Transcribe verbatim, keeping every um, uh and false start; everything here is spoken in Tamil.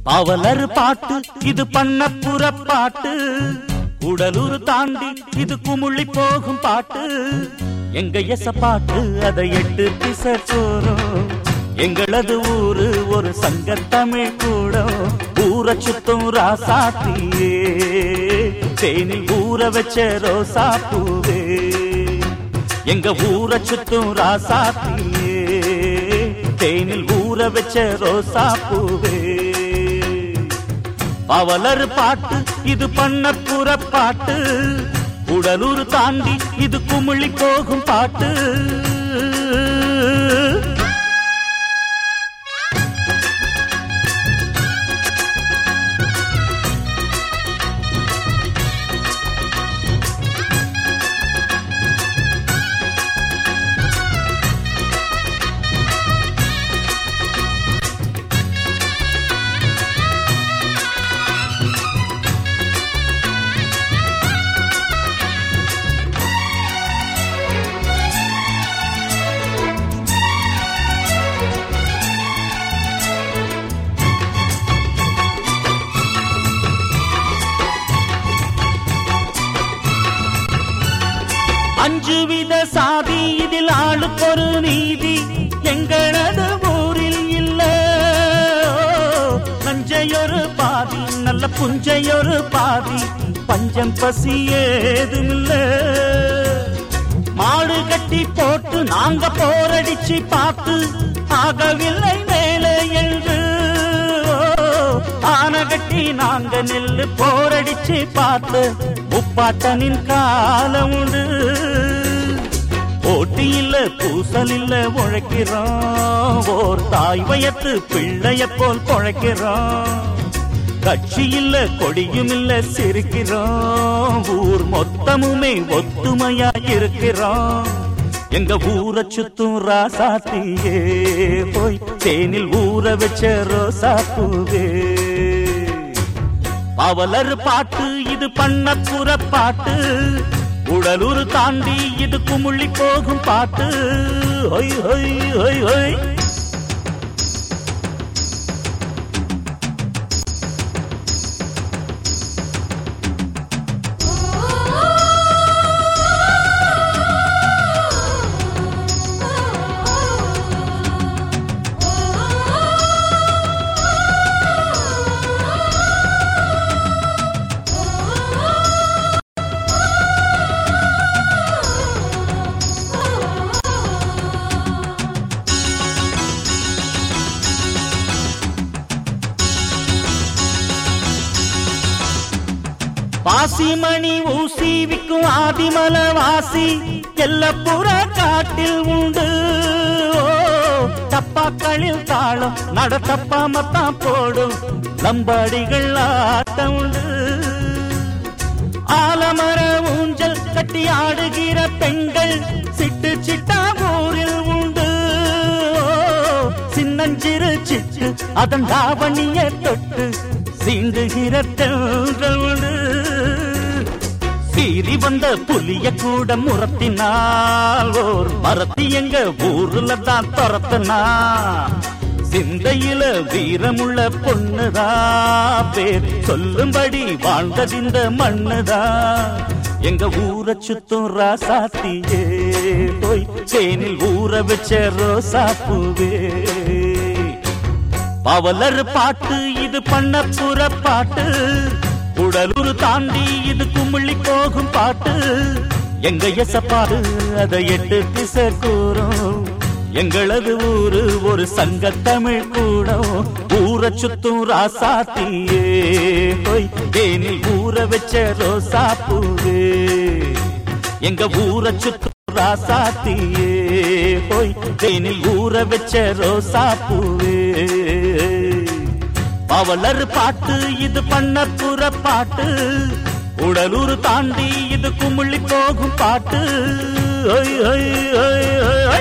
பாவலர் பாட்டு இது பண்ணப்புற பாட்டு, உடலூர் தாண்டி இது குமுள்ளி போகும் பாட்டு. எங்க எச பாட்டு அதை எட்டு திசை போறோம். எங்களது ஊரு ஒரு சங்க தமிழ் கூட. ஊரை சுத்தும் ராசாத்தியே, தேனில் ஊற வச்ச ரோசா பூவே. எங்க ஊரை சுத்தும் ராசாத்தியே, தேனில் ஊற வச்ச ரோசா பூவே. பாவலர் பாட்டு இது பண்ணப்புற பாட்டு, உடலூர் தாண்டி இது குமுள்ளி போகும் பாட்டு. அஞ்சு வித சாதி இதில் ஆளுக்கொரு நீதி எங்களது ஊரில் இல்ல. நஞ்சையொரு பாதி நல்ல புஞ்சையொரு பாதி, பஞ்சம் பசி ஏதுமில்ல. மாடு கட்டி போட்டு நாங்க போரடிச்சு பார்த்து ஆகவில்லை மேலே என்று. ஆன கட்டி நாங்க நெல்லு போரடிச்சு பார்த்து முப்பாட்டனின் காலம் உண்டு. போட்டி இல்ல பூசல் இல்ல உழைக்கிறோம், ஓர் தாய் வயத்து பிள்ளைய போல் பொழைக்கிறோம். கட்சி இல்ல கொடியும் இல்ல சிரிக்கிறோம், ஊர் மொத்தமுமே ஒத்துமையா இருக்கிறோம். எங்க ஊரை சுத்தும் ராசாத்தியே, போய் தேனில் ஊற வச்ச ரோசா பூவே. பாவலர் பாட்டு இது பண்ணப்புற பாட்டு, உடலூர் தாண்டி இது குமுள்ளி போகும் பாட்டு. ஹொய் ஹொய் ஹொய் ஹொய். பாசிமணி ஊசி விக்கும் ஆதிமல வாசி எல்லப்புற காட்டில் உண்டு. தப்பாக்களில் தாளம் நட தப்பாமத்தான் போடும், லம்பாடிகள் ஆட்டம் உண்டு. ஆலமர ஊஞ்சல் கட்டி ஆடுகிற பெண்கள் சிட்டு சிட்டா ஊரில் உண்டு. சின்னஞ்சிறு சிட்டு அதன் தாவணிய தொட்டு சீண்டுகிற தென்றல் உண்டு. சீறி வந்த புலிய கூட முறத்தினால் ஓர் மரத்தி எங்க ஊருல தான் துரத்தனா. சிந்தையில வீரமுள்ள பொண்ணுதா, பேர் சொல்லும்படி வாழ்ந்ததிந்த மண்ணுதா. எங்க ஊரை சுத்தும் ராசாத்தியே, போய் தேனில் ஊற வச்ச ரோசா பூவே. பாவலர் பாட்டு இது பண்ணப்புற பாட்டு, உடலூர் தாண்டி இது குமுள்ளி போகும் பாட்டு. எங்க எச பாடு அதை எட்டு திசை கூறும். எங்களது ஊரு ஒரு சங்க தமிழ் கூட. ஊரை சுத்தும் ராசாத்தியே, போய் தேனில் ஊற வச்ச ரோசா பூவே. எங்க ஊரை சுத்தும் ராசாத்தியே, போய் தேனில் ஊற வச்ச ரோசா பூவே. பாவலர் பாட்டு இது பண்ணப்புற பாட்டு, உடலூர் தாண்டி இது குமுள்ளி போகும் பாட்டு. ஐ ஐ ஐ ஐ